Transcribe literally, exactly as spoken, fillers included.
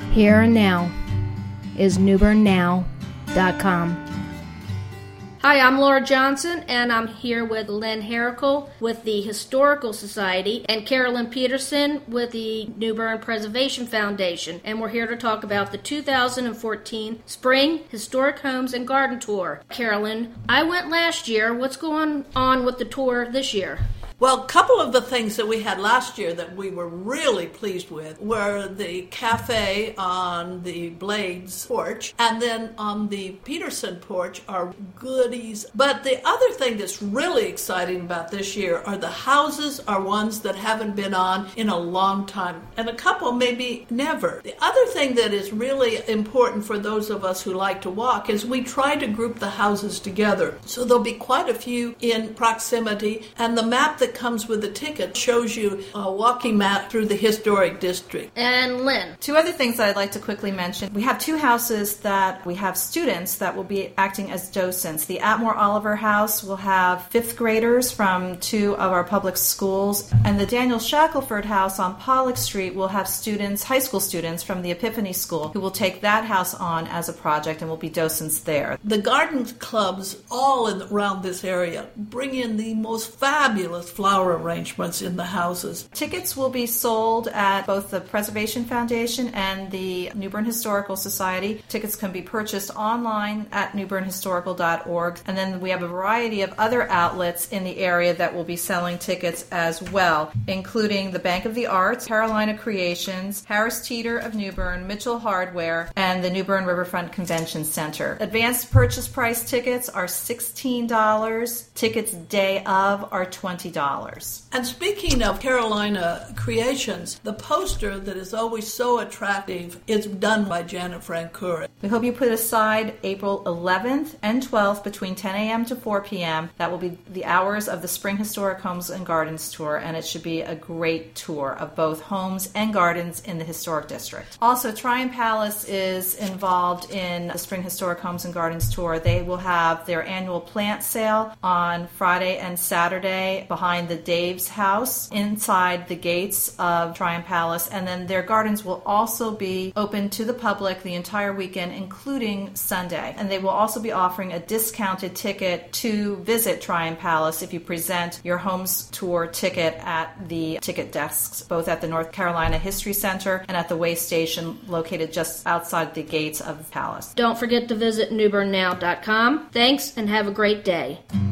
Here and now is new bern now dot com. Hi, I'm Laura Johnson, and I'm here with Lynn Herrickle with the Historical Society and Carolyn Peterson with the New Bern Preservation Foundation, and we're here to talk about the two thousand fourteen Spring Historic Homes and Garden Tour. Carolyn, I went last year. What's going on with the tour this year? Well, a couple of the things that we had last year that we were really pleased with were the cafe on the Blades porch, and then on the Peterson porch are goodies. But the other thing that's really exciting about this year are the houses are ones that haven't been on in a long time, and a couple maybe never. The other thing that is really important for those of us who like to walk is we try to group the houses together. So there'll be quite a few in proximity, and the map that comes with the ticket shows you a walking map through the historic district. And Lynn? Two other things I'd like to quickly mention. We have two houses that we have students that will be acting as docents. The Atmore Oliver House will have fifth graders from two of our public schools, and the Daniel Shackelford House on Pollock Street will have students, high school students from the Epiphany School, who will take that house on as a project and will be docents there. The garden clubs all in, around this area bring in the most fabulous flower arrangements in the houses. Tickets will be sold at both the Preservation Foundation and the New Bern Historical Society. Tickets can be purchased online at new bern historical dot org. And then we have a variety of other outlets in the area that will be selling tickets as well, including the Bank of the Arts, Carolina Creations, Harris Teeter of New Bern, Mitchell Hardware, and the New Bern Riverfront Convention Center. Advanced purchase price tickets are sixteen dollars. Tickets day of are twenty dollars. And speaking of Carolina Creations, the poster that is always so attractive is done by Janet Francoeur. We hope you put aside April eleventh and twelfth between ten a.m. to four p.m. That will be the hours of the Spring Historic Homes and Gardens Tour, and it should be a great tour of both homes and gardens in the Historic District. Also, Tryon Palace is involved in the Spring Historic Homes and Gardens Tour. They will have their annual plant sale on Friday and Saturday behind the Dave's house inside the gates of Tryon Palace, and then their gardens will also be open to the public the entire weekend, including Sunday. And they will also be offering a discounted ticket to visit Tryon Palace if you present your home's tour ticket at the ticket desks, both at the North Carolina History Center and at the Way Station located just outside the gates of the palace. Don't forget to visit new bern now dot com. Thanks, and have a great day.